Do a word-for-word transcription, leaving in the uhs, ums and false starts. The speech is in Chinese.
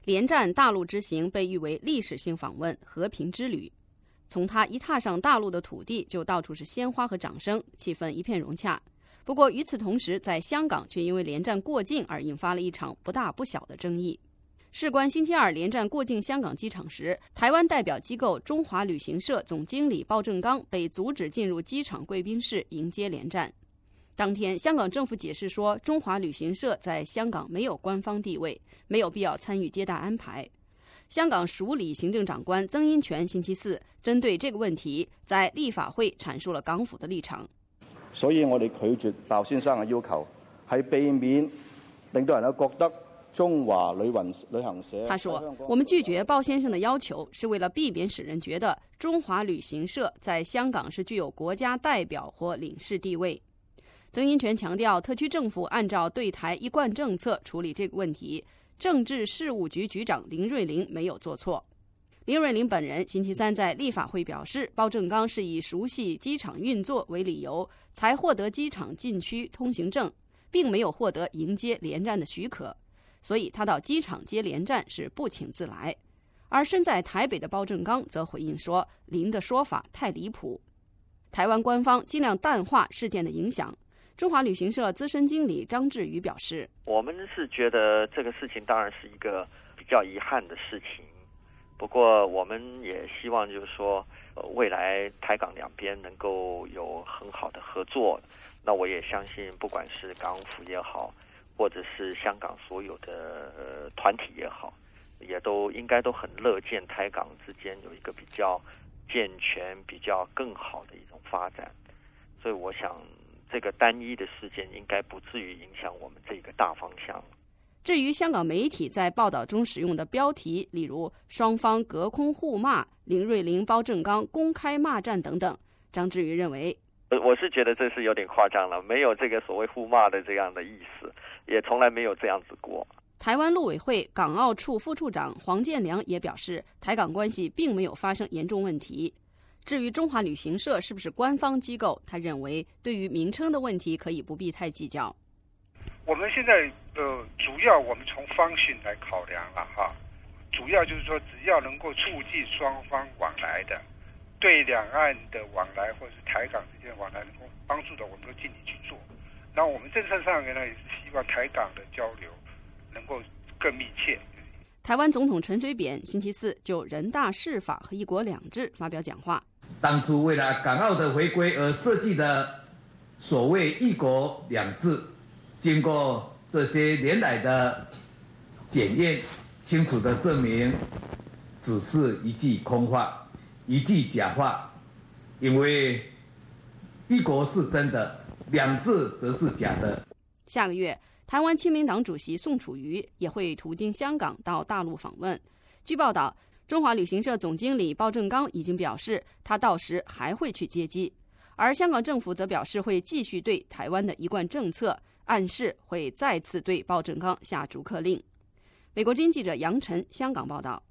连战大陆之行被誉为历史性访问、和平之旅。从他一踏上大陆的土地，就到处是鲜花和掌声，气氛一片融洽。不过与此同时，在香港却因为连战过境而引发了一场不大不小的争议。事关星期二连战过境香港机场时，台湾代表机构中华旅行社总经理鲍正刚被阻止进入机场贵宾室迎接连战。当天，香港政府解释说，中华旅行社在香港没有官方地位，没有必要参与接待安排。香港署理行政长官曾荫權星期四針對這個問題，在立法會闡述了港府的立場。 所以我哋拒絕鮑先生嘅要求，係避免令到人覺得中華旅行社。 他說：“我們拒絕鮑先生的要求，是為了避免使人覺得中華旅行社在香港是具有國家代表或領事地位。”曾蔭權強調，特區政府按照對台一貫政策處理這個問題，政治事務局局長林瑞麟沒有做錯。林瑞麟本人星期三在立法會表示，鮑正剛是以熟悉機場運作為理由，才獲得機場禁區通行證，並沒有獲得迎接連戰的許可，所以他到機場接連戰是不請自來。而身在台北的鮑正剛則回應說，林的說法太離譜。台灣官方盡量淡化事件的影響。中華旅行社資深經理張志宇表示：“ 我們是覺得這個事情當然是一個比較遺憾的事情，不過我們也希望就是說，未來台港兩邊能夠有很好的合作。那我也相信，不管是港府也好，或者是香港所有的呃團體也好，也都應該都很樂見台港之間有一個比較健全、比較更好的一種發展。所以我想。”這個單一的事件應該不至於影響我們這個大方向。 至於香港媒體在報道中使用的標題，例如雙方隔空互罵、林瑞麟、鮑正剛公開罵戰等等，張志宇認為， 我是覺得這是有點誇張了，沒有這個所謂互罵的這樣的意思，也從來沒有這樣子過。 台灣陸委會港澳處副處長黃建良也表示，台港關係並沒有發生嚴重問題。至於中華旅行社是不是官方機構，他認為對於名稱的問題可以不必太計較。 我們現在呃，主要我們從方向來考量了哈，主要就是說，只要能夠促進雙方往來的，對兩岸的往來或者是台港之間往來能夠幫助的，我們都盡力去做。那我們政策上面呢，也是希望台港的交流能夠更密切。 台灣總統陳水扁星期四就人大釋法和一國兩制發表講話。 當初為了港澳的回歸而設計的所謂一國兩制，經過這些年來的檢驗，清楚地證明只是一句空話，一句假話。因為一國是真的，兩制則是假的。 下個月，台灣親民黨主席宋楚瑜也會途經香港到大陸訪問。據報道，中華旅行社總經理鮑正剛已經表示，他到時還會去接機，而香港政府則表示會繼續對台灣的一貫政策，暗示會再次對鮑正剛下逐客令。美國之音記者楊晨香港報道。